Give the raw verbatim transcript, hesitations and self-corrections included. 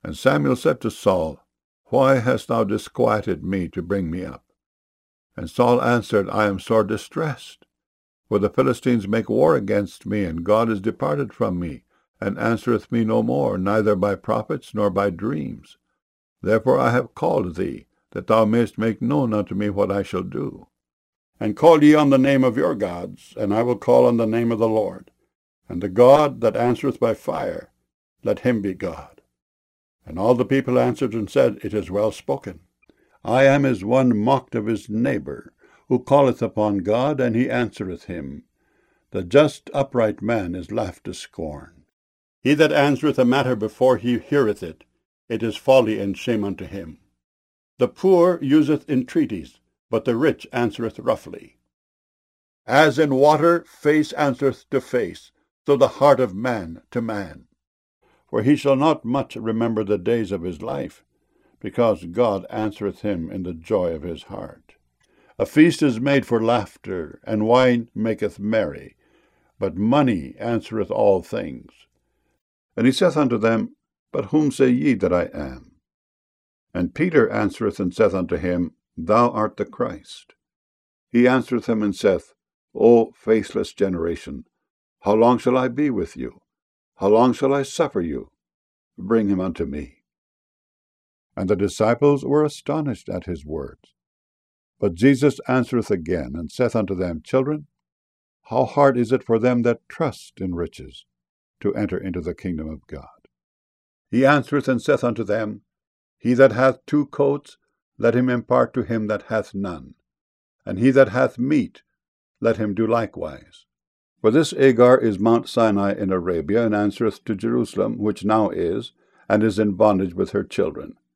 And Samuel said to Saul, Why hast thou disquieted me to bring me up? And Saul answered, I am sore distressed, for the Philistines make war against me, and God is departed from me, and answereth me no more, neither by prophets nor by dreams. Therefore I have called thee, that thou mayest make known unto me what I shall do. And call ye on the name of your gods, and I will call on the name of the Lord. And the God that answereth by fire, let him be God. And all the people answered and said, It is well spoken. I am as one mocked of his neighbour, who calleth upon God, and he answereth him. The just upright man is laughed to scorn. He that answereth a matter before he heareth it, it is folly and shame unto him. The poor useth entreaties, but the rich answereth roughly. As in water face answereth to face, so the heart of man to man. For he shall not much remember the days of his life, because God answereth him in the joy of his heart. A feast is made for laughter, and wine maketh merry, but money answereth all things. And he saith unto them, But whom say ye that I am? And Peter answereth and saith unto him, Thou art the Christ. He answereth him and saith, O faithless generation, how long shall I be with you? How long shall I suffer you? Bring him unto me. And the disciples were astonished at his words. But Jesus answereth again, and saith unto them, Children, how hard is it for them that trust in riches to enter into the kingdom of God? He answereth and saith unto them, He that hath two coats, let him impart to him that hath none. And he that hath meat, let him do likewise. For this Agar is Mount Sinai in Arabia, and answereth to Jerusalem, which now is, and is in bondage with her children.